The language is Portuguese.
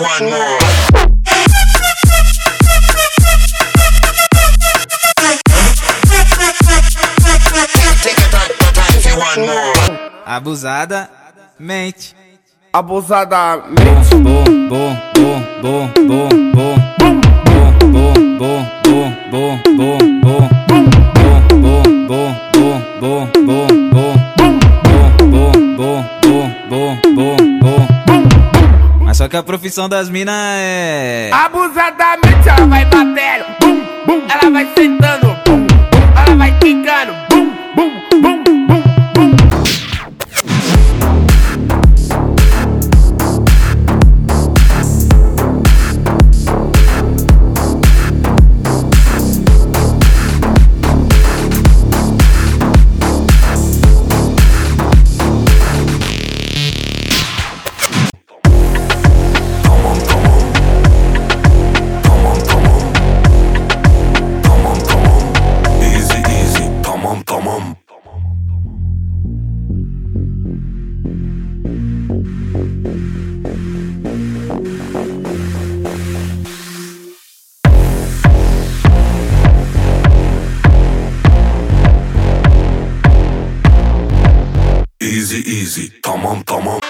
want more. Take it back if you want more. Abusada, mente. Abusadamente. Bom, bom, bom, bom, bom, bom, bom, bom, bom, bom, bom, bom, bom, bom, bom, bom, bom, bom. Mas só que a profissão das minas é Abusadamente ela vai batendo, bum, bum. Ela vai sentando, bum, bum. Ela vai quicando, bum, bum, bum, bum, bum. Easy, easy, tamam tamam.